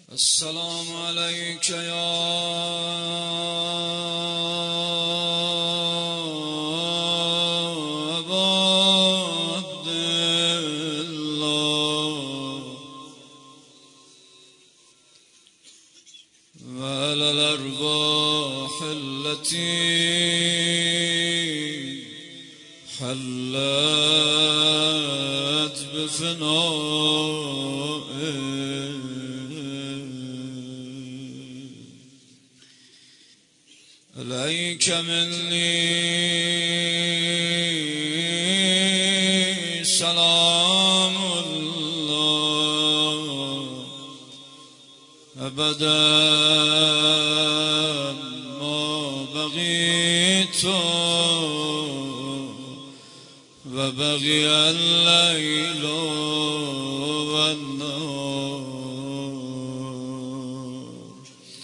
السلام عليك يا أبا عبد الله وعلى الأرواح التي حلت بفنائك عليك مني سلام الله أبدا ما بقيت وبقي الليل والنهار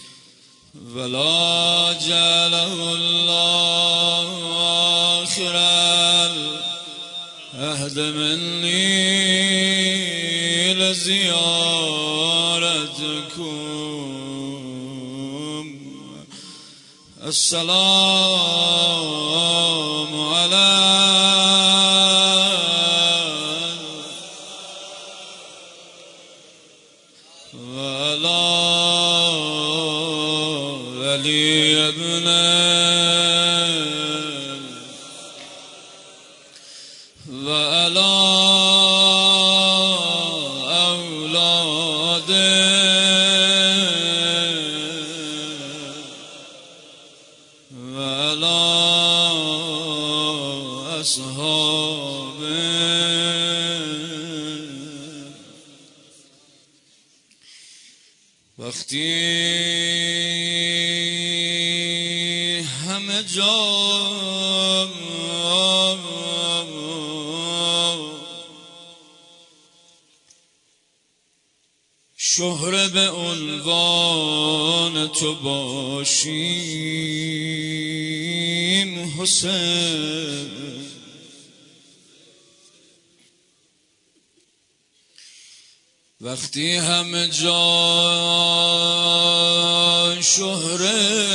ولا جعله الله آخر العهد مني لزيارتكم السلام على علي ابن وعلى أولاد وعلى أصحاب وقتی همه جا شهره به عنوان تو باشیم حسین وقتی همه جا شهره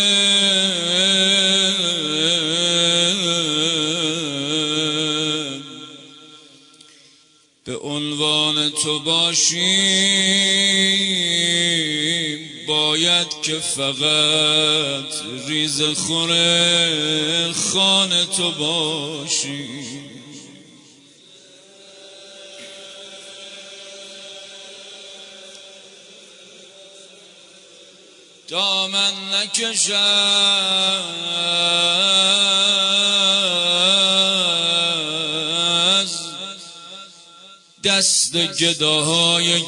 به عنوان تو باشیم باید که فقط ریزه خوره خانه تو باشیم دامن نکشد دست گداهای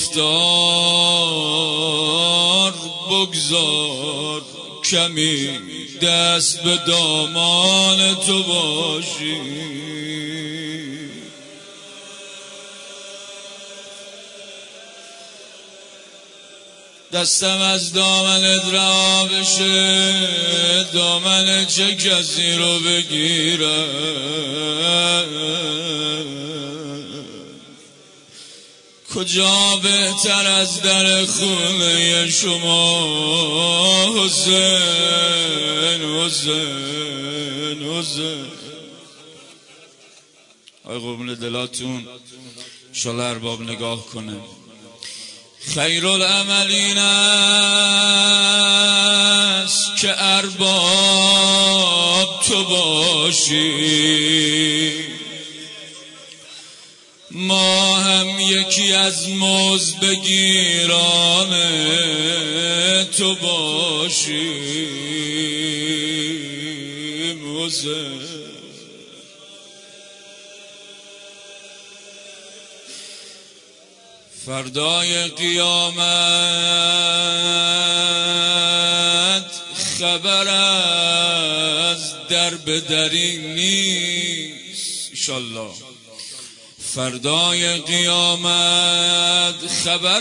گرفتار بگذار کمی دست به دامان تو باشی دستم از دامنت رها بشه دامن چه کسی رو بگیره کجا بهتر از در خونه شما حسین حسین حسین آی قربون دلاتون انشالله ارباب نگاه کنه خیر العملین است که ارباب تو باشی ما هم یکی از مزدگیران تو باشیم حسین فردای قیامت خبر از در به دری نیست انشالله فردای قیامت خبر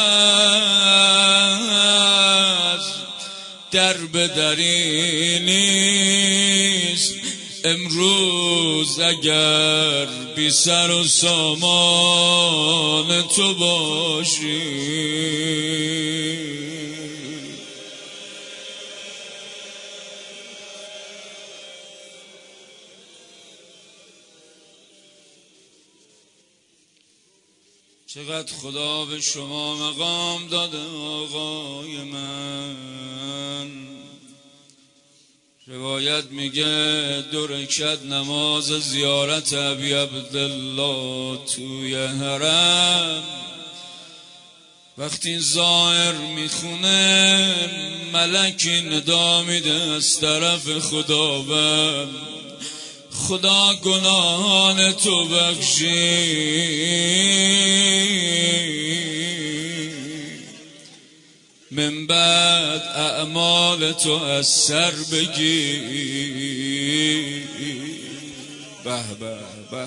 از در به دری نیست امروز اگر بی سر و سامان تو باشی چقدر خدا به شما مقام داده آقای من. روایت میگه 2 رکعت نماز زیارت ابی عبدالله توی حرم وقتی زائر میخونه ملکی ندا میده از طرف خداوند خدا گناهان تو بخشید من بعد اعمال تو از سر بگیر. به به به به.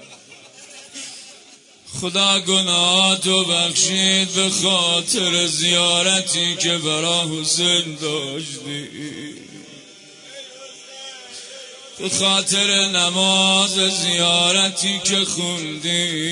خدا گناه تو بخشید به خاطر زیارتی که برا حسین داشتی، به خاطر نماز زیارتی که خوندی.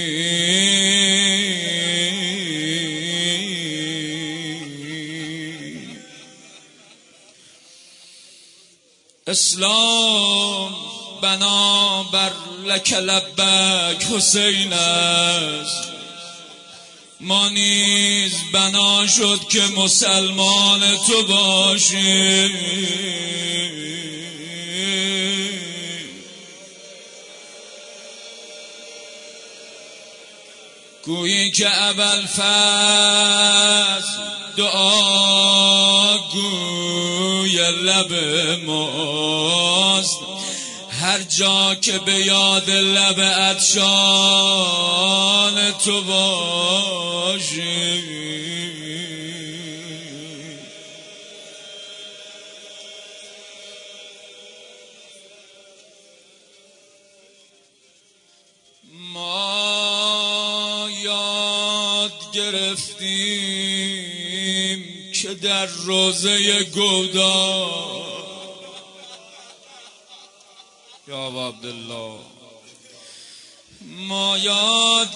اسلام بنابر لک لبک حسین است، ما نیز بنا شد که مسلمان تو باشیم. گویی که ابوالفضل دعا گوی لب ماست، هر جا که به یاد لب عطشان تو باشی. ما یاد گرفتیم که در روضه گودا یا عبدالله، ما یاد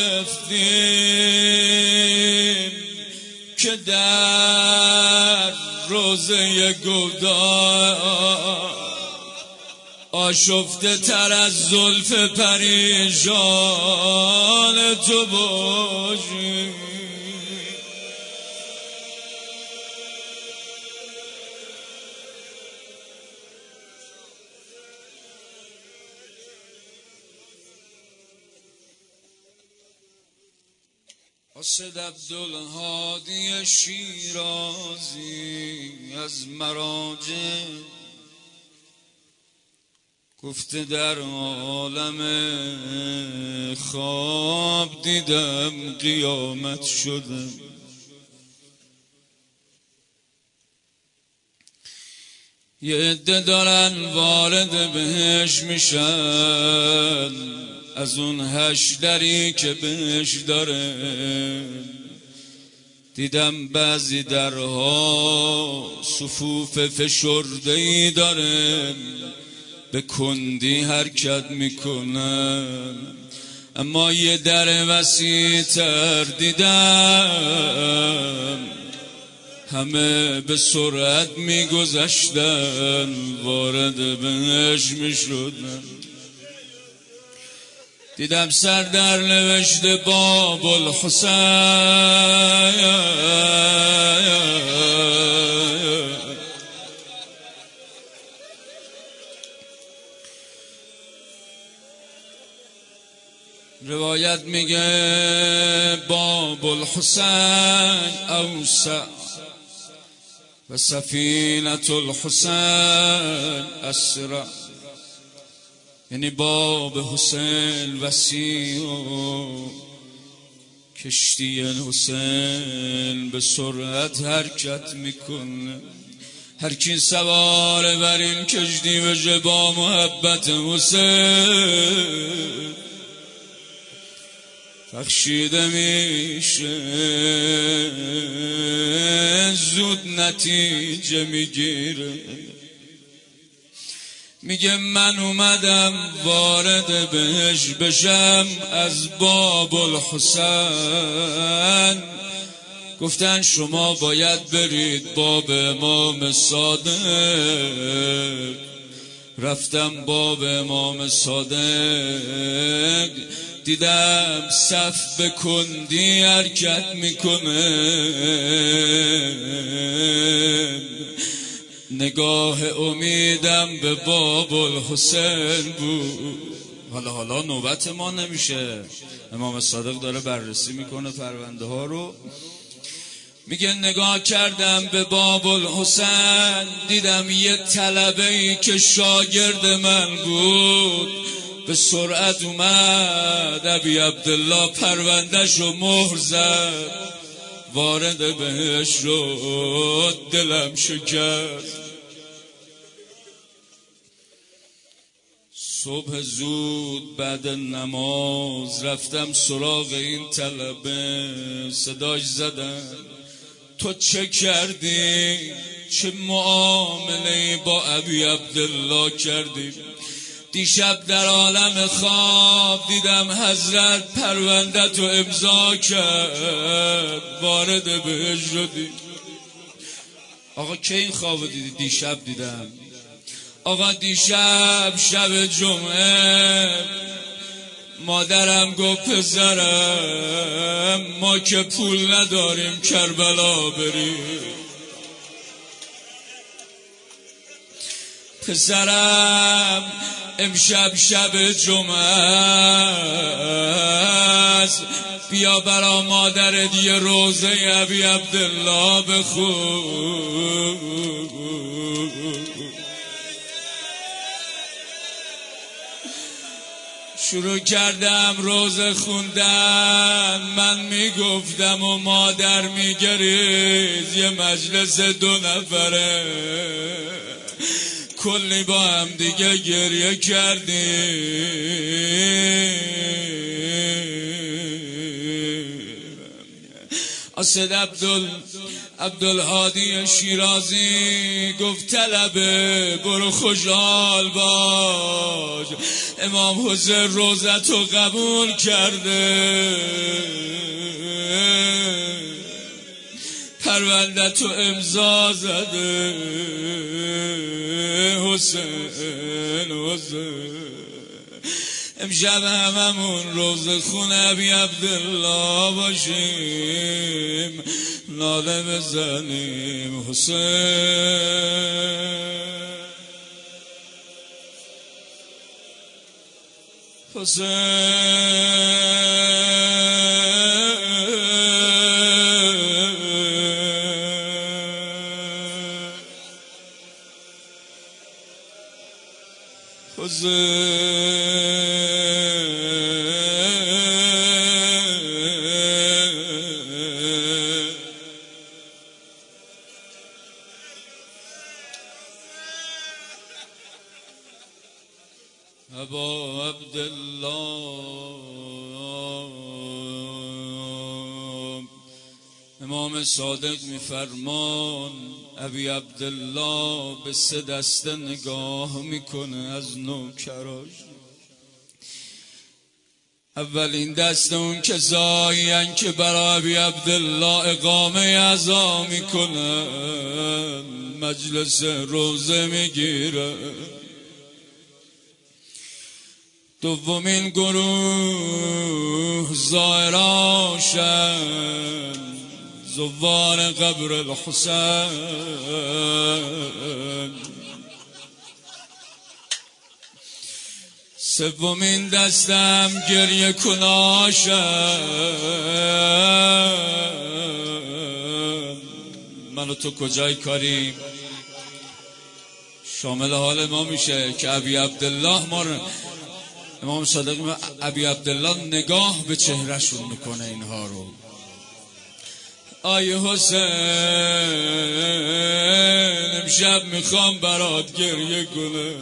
گرفتیم که در روضه گودا آشفته تر از زلف پریشان تو باشی. اسد عبدالهادی شیرازی از مراجع گفته در عالم خواب دیدم قیامت شدم. یه عده دارن وارد بهش میشن از اون 8 دری که بهش داره. دیدم بعضی درها صفوف فشرده‌ای داره، به کندی حرکت میکنن، اما یه در وسیع تر دیدم همه به سرعت میگذشتن وارد بهش میشدن. دیدم سر در نوشته باب الحسین، روایت میگه باب الحسین اوسع و سفینة الحسین اسرع، یعنی باب حسین وسیع و کشتی حسین به سرعت حرکت میکنه. هر کی سواره بر این کشتی بشه با محبت حسین بخشیده میشه، زود نتیجه میگیره. میگه من اومدم وارد بهش بشم از باب الحسین، گفتن شما باید برید باب امام صادق. رفتم باب امام صادق، دیدم صف به کندی حرکت میکنه، نگاه امیدم به باب الحسین بود. حالا نوبت ما نمیشه، امام صادق داره بررسی میکنه پرونده ها رو. میگه نگاه کردم به باب الحسین، دیدم یه طلبه‌ای که شاگرد من بود به سرعت اومد، ابی عبدالله پرونده‌شو مهر زد، وارد بهش شد، دلم شکست. صبح زود بعد نماز رفتم سراغ این طلبه، صداش زدم تو چه کردی؟ چه معامله با ابی عبدالله کردی؟ دیشب در عالم خواب دیدم حضرت پرونده تو امضا کرد، وارد بهش شدی. آقا کی این خواب دیدی؟ دیشب دیدم. آقا دیشب شب جمعه مادرم گفت پسرم ما که پول نداریم کربلا بریم. پسرم امشب شب جمعه است، بیا برا مادرت یه روزه ابی عبدالله بخون. شروع کردم روزه خوندن، من میگفتم و مادر میگریز، یه مجلس 2 نفره کلی با هم دیگه گریه کردیم. اسد عبدالهادی شیرازی گفت طلبه برو خوشحال باش، امام حسین روزتو قبول کرده، پرونده تو امضا زده. حسین امشب هممون روزه خونه ابی عبدالله باشیم، ناله بزنیم ابا عبدالله. امام صادق میفرمان ابی عبدالله به 3 دسته نگاه میکنه از نوکراش. اولین دسته اون کسایی هن که برای ابی عبدالله اقامه عزا میکنن، مجلس روزه میگیره. دومین گروه زائراشن، زوار قبر الحسین. سومین دستم گریه کناشن. من و تو کجای کاریم؟ شامل حال ما میشه که ابی عبدالله ما رو، امام صادق ابی عبدالله نگاه به چهرهشون میکنه اینها رو. آی حسین امشب میخوام برات گریه کنه.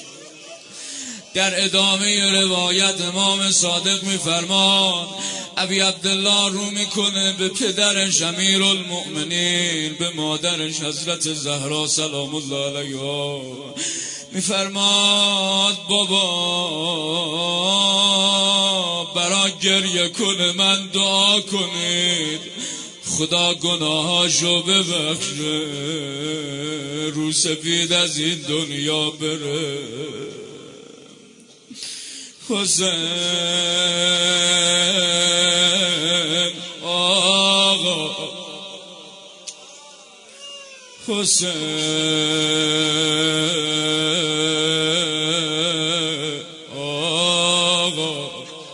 در ادامه روایت امام صادق میفرمان ابی عبدالله رو میکنه به پدرش امیرالمؤمنین، به مادرش حضرت زهرا سلام الله علیها، میفرماد بابا برا گریه کنه من دعا کنید، خدا گناهاشو ببخشه، رو سفید از این دنیا بره. حسین آقا، حسین آقا،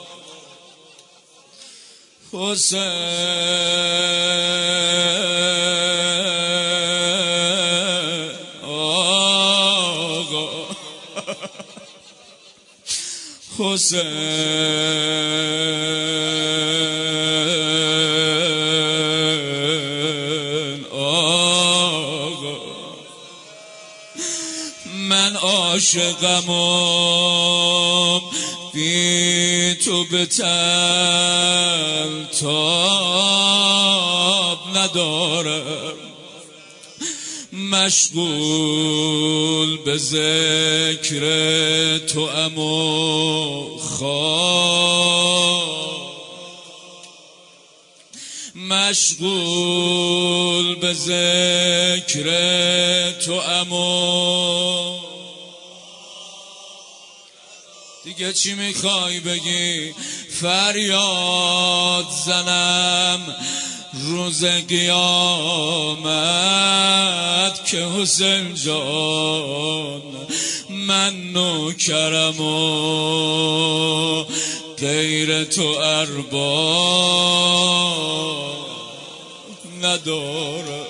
حسین آقا، حسین آقا. من عاشقم بی تو به تاب ندارم، مشغول به ذکر توام و خواب، مشغول به ذکر توام و دیگه چی میخوای بگی؟ فریاد زنم روز قیامت که حسین جان من نوکرم و غیر تو ارباب ندارم.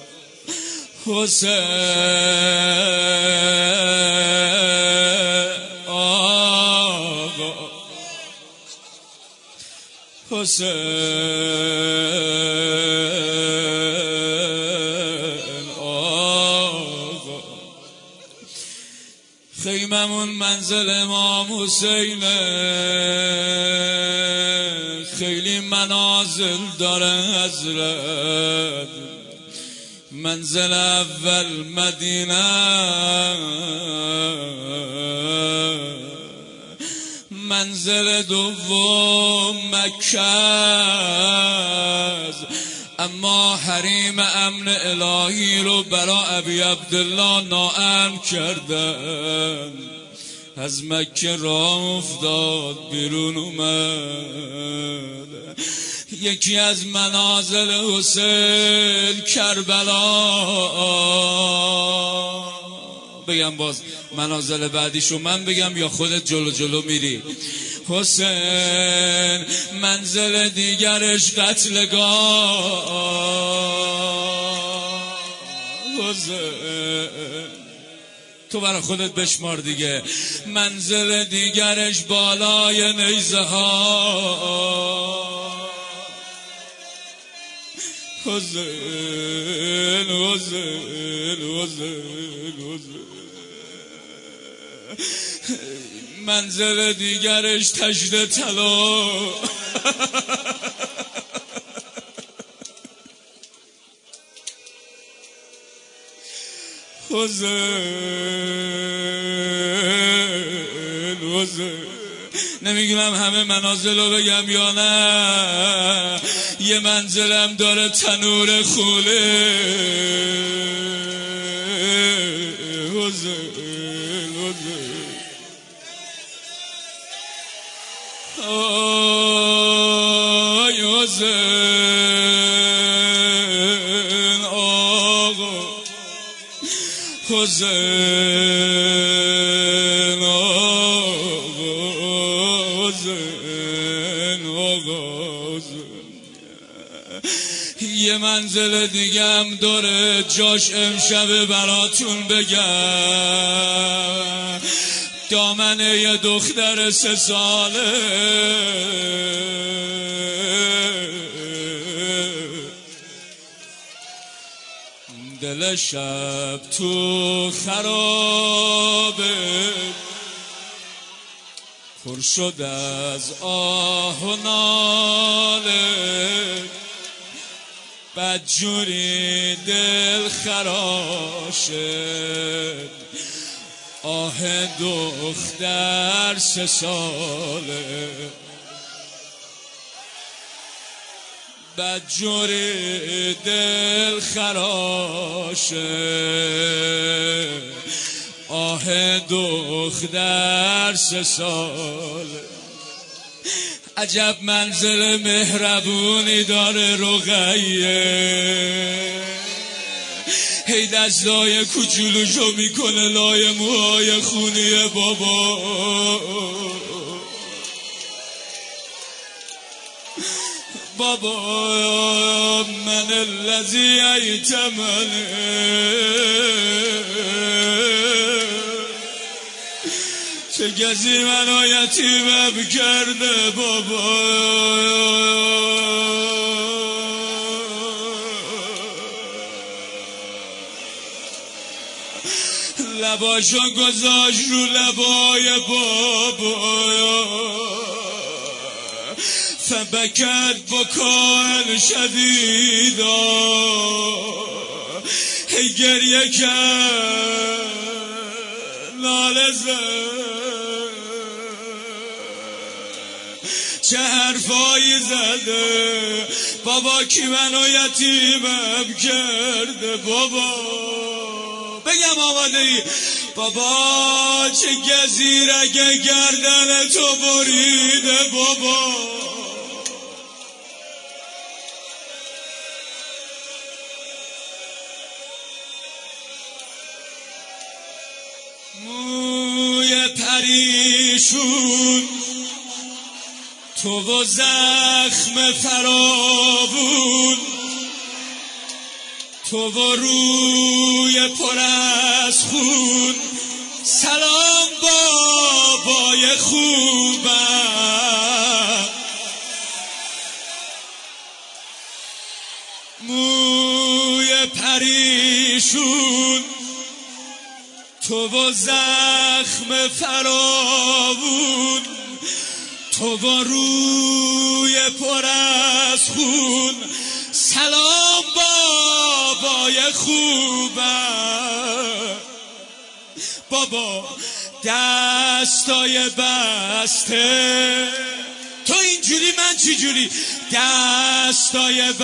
حسین آقا، حسین آقا. خیممون منزل امام حسینه، خیلی منازل داره حضرت. منزل اول مدینه، منزل دوم مکه، اما حریم امن الهی رو برا ابی عبدالله ناامن کردن. از مکه راه افتاد بیرون اومد. یکی از منازل حسین کربلا. بگم باز منازل بعدیشو من بگم یا خودت جلو جلو میری؟ حسین منزل دیگرش قتلگاه. حسین تو برای خودت بشمار دیگه. منزل دیگرش بالای نیزه ها. حسین حسین حسین حسین. منزل دیگرش تشت طلا. حسین حسین. نمیگم همه منازل رو بگم یا نه. یه منزلم داره تنور خوله. حسین حسین. آی حسین آقا، حسین آقا، حسین آقا. یه منزل دیگه هم داره جاش امشب براتون بگم. دامنه یه دختر 3 ساله. دل شب تو خرابه، پر شد از آه و ناله. بدجوری دل خراشه، آه دختر 3 ساله. بدجوری دل خراشه، آه دختر 3 سال. عجب منظر مهربونی داره رقیه، هی دستای کوچولوشو میکنه لای موهای خونی بابا. بابا من الذی ایتمنی، چه کسی منو یتیمم کرده بابا. لباشو گذاشت رو لبای بابا، فبکت بکاء شدیدا، هی گریه کرد ناله زد، چه حرفایی زده بابا، کی منو یتیمم کرده بابا. بگم آماده ای بابا، چه گزیرک گردن تو بریده بابا. موی پریشون تو و زخم فراوون، تو و روی پر از خون، سلام بابای خوبم. موی پریشون تو و زخم فراوون، تو و روی پر از خون، سلام بابای خوبم. بابا دستای بسته، تو اینجوری من چجوری، دستای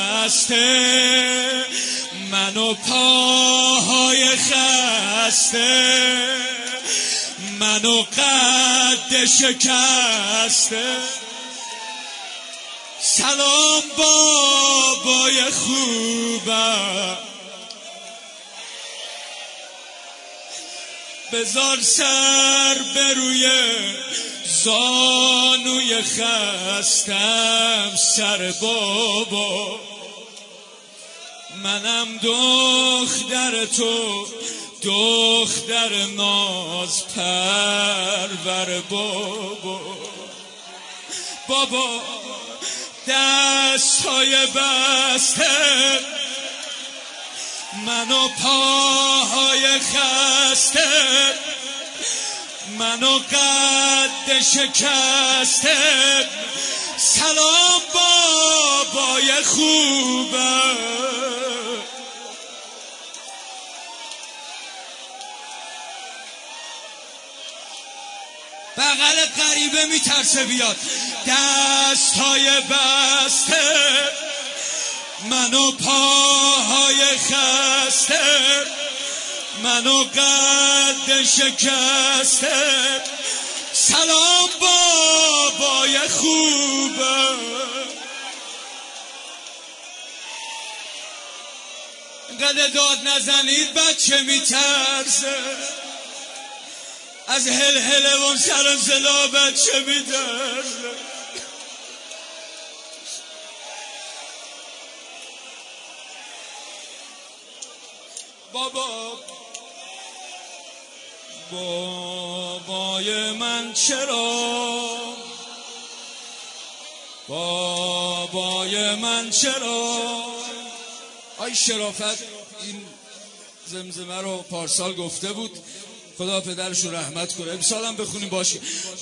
بسته، منو پاهای خسته، منو قد شکسته، سلام بابای خوبم. بذار سر بروی زانوی خستم، سر بابا منم دختر تو، دختر ناز پرور بابا. بابا دستای بسته، منو پاهای خسته، منو قد شکسته، سلام بابای خوبم. بغل غریبه میترسه بیاد، دستای بسته، منو پاهای خسته، منو قد شکسته، سلام بابای خوبم. اینقدر داد نزنید بچه میترسه، از هل و سر صدا بچه میترسه. بابای من چرا، بابای من چرا. آی شرافت این زمزمه رو پارسال گفته بود، خدا پدرش رو رحمت کنه، امسال هم بخونیم باشه.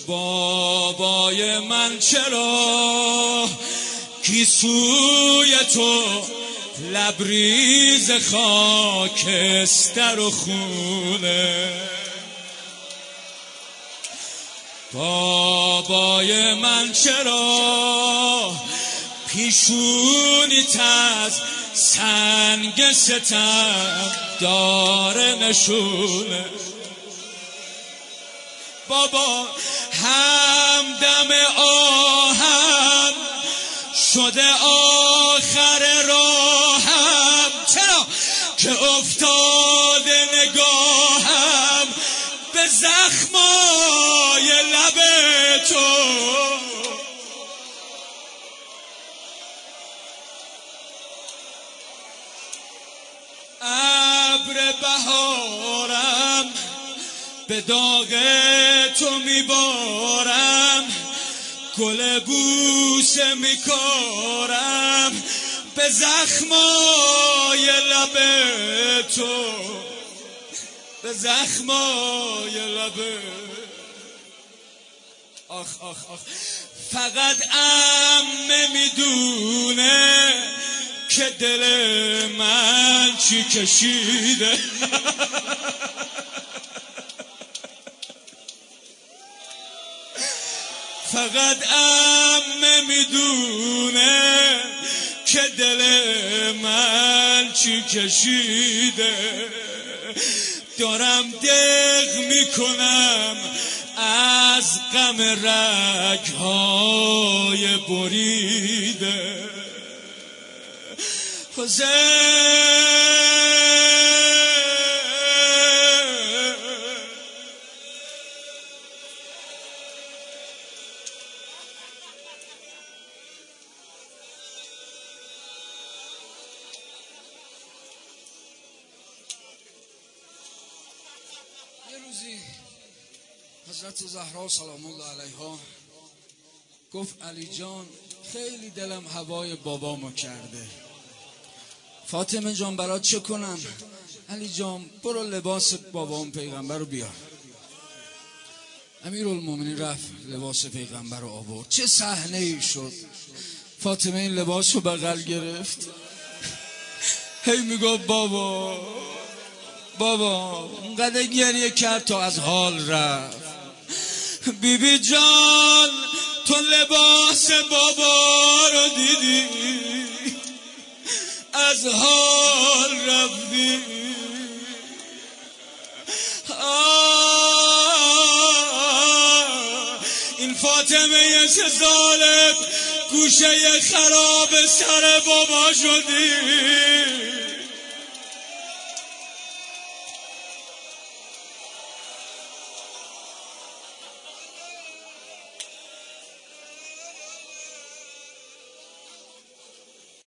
بابای من چرا گیسوی تو لبریز خاکستر و خونه، بابای من چرا پیشونیت از سنگ ستم داره نشونه. بابا همدم آهم شده آخر راهم، چرا که افتاده نگاهم به زخمای لب تو. ابر بهارم به داغ تو میبارم، گل بوسه میکارم به زخمای لب تو، به زخمای لب. آخ آخ آخ فقط عمه میدونه که دل من چی کشیده. فقط عمه میدونه که دل من چی کشیده. دارم دق میکنم از غم رگهای بریده. یه روزی حضرت زهرا سلام الله علیها گفت علی جان خیلی دلم هوای بابامو کرده. فاطمه جان برات چه کنم؟ علی جان برو لباس بابام پیغمبر رو بیار. امیرالمومنین رفت لباس پیغمبر رو آورد. چه صحنه ای شد. فاطمه این لباس رو بغل گرفت، هی میگفت بابا بابا، اونقدر گریه کرد تا از حال رفت. بیبی جان تو لباس بابا رو دیدی از حال رفتی. این فاطمه یه ظالم گوشه خراب سر بابا شدی.